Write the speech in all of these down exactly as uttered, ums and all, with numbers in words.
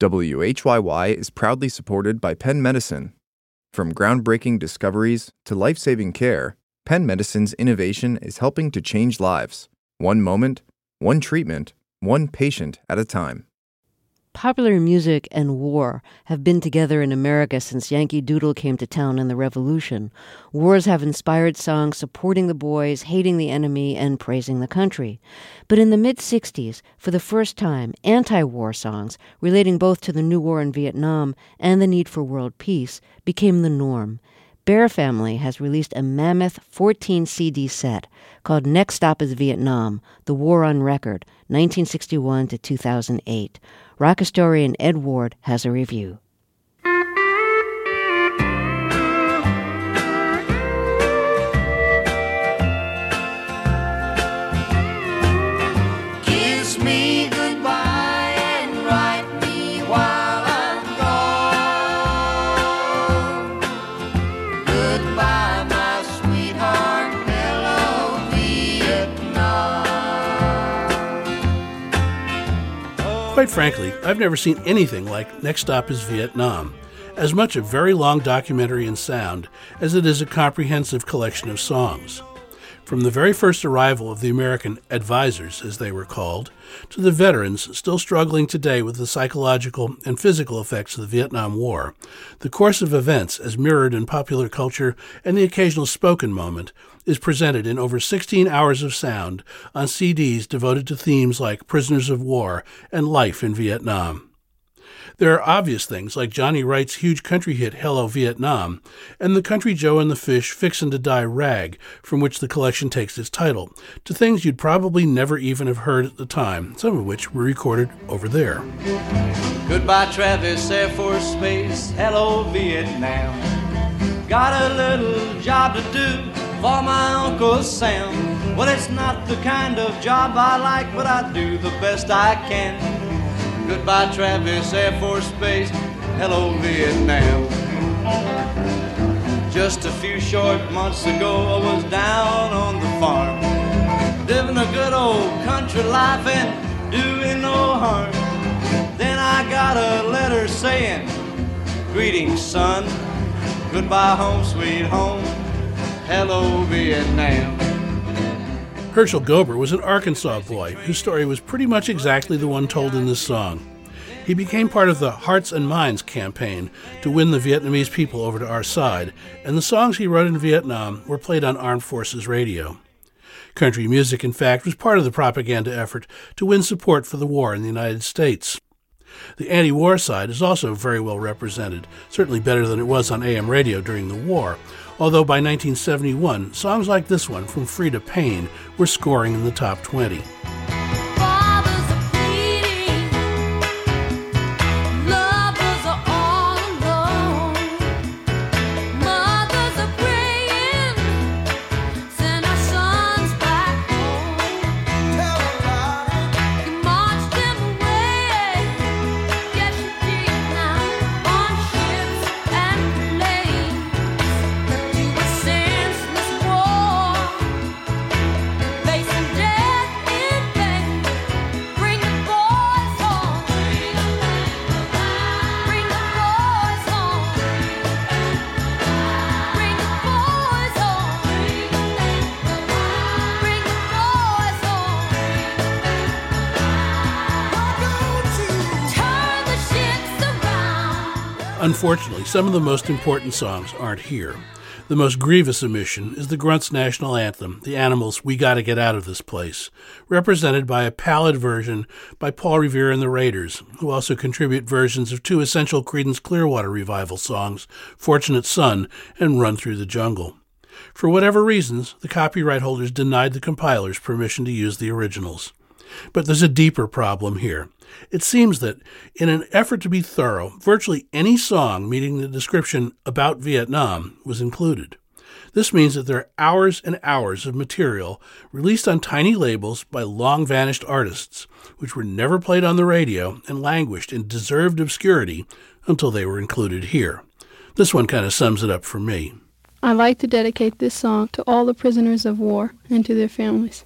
W H Y Y is proudly supported by Penn Medicine. From groundbreaking discoveries to life-saving care, Penn Medicine's innovation is helping to change lives, one moment, one treatment, one patient at a time. Popular music and war have been together in America since Yankee Doodle came to town in the Revolution. Wars have inspired songs supporting the boys, hating the enemy, and praising the country. But in the mid-sixties, for the first time, anti-war songs, relating both to the new war in Vietnam and the need for world peace, became the norm. Bear Family has released a mammoth fourteen C D set called Next Stop is Vietnam, The War on Record, nineteen sixty-one to two thousand eight. Rock historian Ed Ward has a review. Kiss me goodbye and write me while I'm gone. Goodbye, my sweetheart, hello, Vietnam. Quite frankly, I've never seen anything like Next Stop is Vietnam, as much a very long documentary in sound as it is a comprehensive collection of songs. From the very first arrival of the American advisors, as they were called, to the veterans still struggling today with the psychological and physical effects of the Vietnam War, the course of events, as mirrored in popular culture and the occasional spoken moment, is presented in over sixteen hours of sound on C Ds devoted to themes like prisoners of war and life in Vietnam. There are obvious things like Johnny Wright's huge country hit Hello Vietnam and the Country Joe and the Fish Fixin' to Die Rag, from which the collection takes its title, to things you'd probably never even have heard at the time, some of which were recorded over there. Goodbye, Travis Air Force Base, hello, Vietnam. Got a little job to do for my Uncle Sam. Well, it's not the kind of job I like, but I do the best I can. Goodbye, Travis Air Force Base, hello, Vietnam. Just a few short months ago, I was down on the farm, living a good old country life and doing no harm. Then I got a letter saying, greetings, son. Goodbye, home, sweet home. Hello, Vietnam. Herschel Gober was an Arkansas boy whose story was pretty much exactly the one told in this song. He became part of the Hearts and Minds campaign to win the Vietnamese people over to our side, and the songs he wrote in Vietnam were played on armed forces radio. Country music, in fact, was part of the propaganda effort to win support for the war in the United States. The anti-war side is also very well represented, certainly better than it was on A M radio during the war, although by nineteen seventy-one, songs like this one from Freda Payne were scoring in the top twenty. Unfortunately, some of the most important songs aren't here. The most grievous omission is the Grunts' national anthem, The Animals' We Gotta Get Out of This Place, represented by a pallid version by Paul Revere and the Raiders, who also contribute versions of two essential Creedence Clearwater Revival songs, Fortunate Son and Run Through the Jungle. For whatever reasons, the copyright holders denied the compilers permission to use the originals. But there's a deeper problem here. It seems that, in an effort to be thorough, virtually any song meeting the description about Vietnam was included. This means that there are hours and hours of material released on tiny labels by long-vanished artists, which were never played on the radio and languished in deserved obscurity until they were included here. This one kind of sums it up for me. I'd like to dedicate this song to all the prisoners of war and to their families.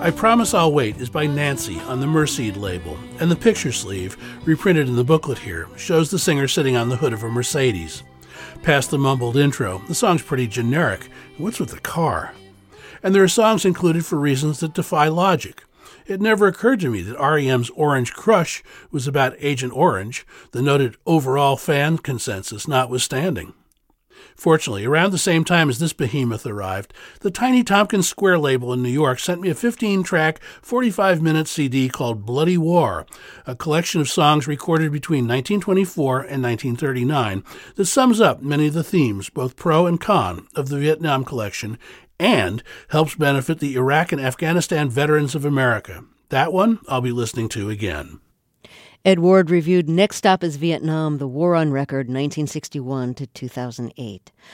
I Promise I'll Wait is by Nancy on the Merseed label, and the picture sleeve, reprinted in the booklet here, shows the singer sitting on the hood of a Mercedes. Past the mumbled intro, the song's pretty generic. What's with the car? And there are songs included for reasons that defy logic. It never occurred to me that R E M's Orange Crush was about Agent Orange, the noted overall fan consensus notwithstanding. Fortunately, around the same time as this behemoth arrived, the Tiny Tompkins Square label in New York sent me a fifteen-track, forty-five minute C D called Bloody War, a collection of songs recorded between nineteen twenty-four and nineteen thirty-nine that sums up many of the themes, both pro and con, of the Vietnam collection and helps benefit the Iraq and Afghanistan veterans of America. That one I'll be listening to again. Ed Ward reviewed Next Stop is Vietnam, The War on Record, nineteen sixty-one to two thousand eight.